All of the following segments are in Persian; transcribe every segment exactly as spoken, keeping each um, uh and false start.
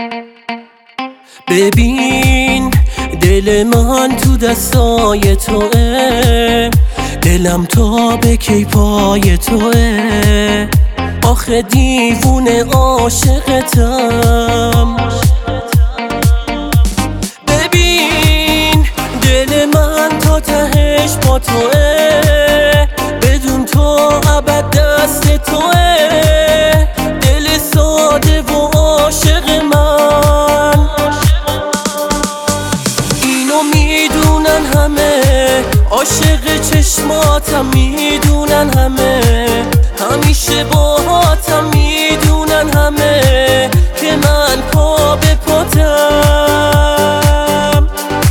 ببین دل من تو دستای توه، دلم تا به کی پای توه. آخه دیوونه عاشقتم. ببین دل من تا تهش با توه، بدون تو ابد دست توه. دل ساده و عاشق من، اینو میدونن همه، عاشق چشماتم میدونن همه، همیشه باهاتم میدونن همه که من پا به پاتم.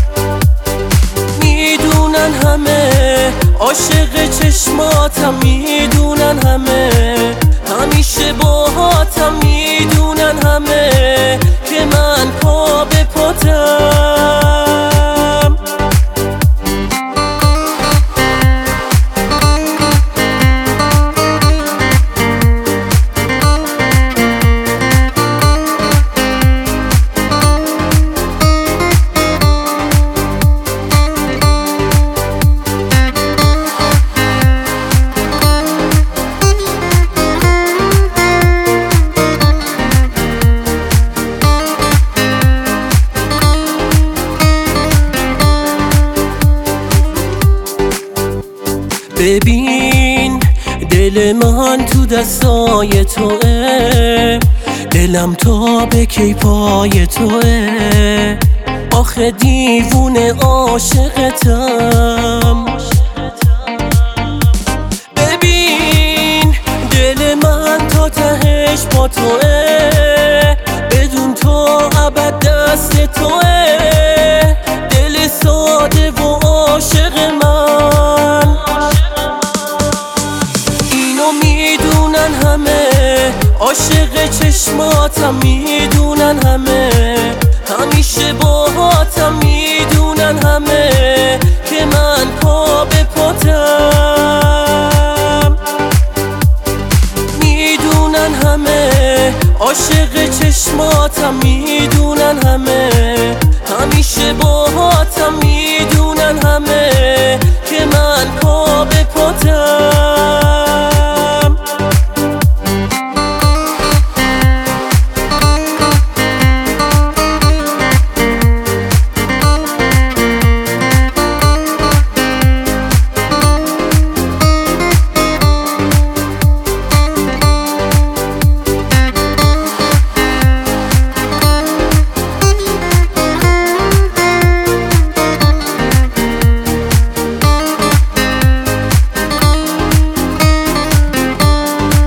میدونن همه، عاشق چشماتم میدونن همه، همیشه باهاتم میدونن همه که من پا به پاتم. ببین دل من تو دستای توه، دلم تا به کی پای توه. آخه دیوونه عاشقتم. ببین دل من تا تهش با توه، بدون تو ابد دست توه. دل ساده و عاشق من، میدونن همه، عاشق چشماتم میدونن همه، همیشه باهاتم میدونن همه که من پا به پاتم. میدونن همه، عاشق چشماتم میدونن همه، همیشه باهاتم میدونن همه که من پا به پاتم.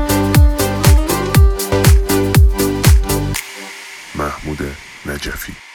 محمود نجفی.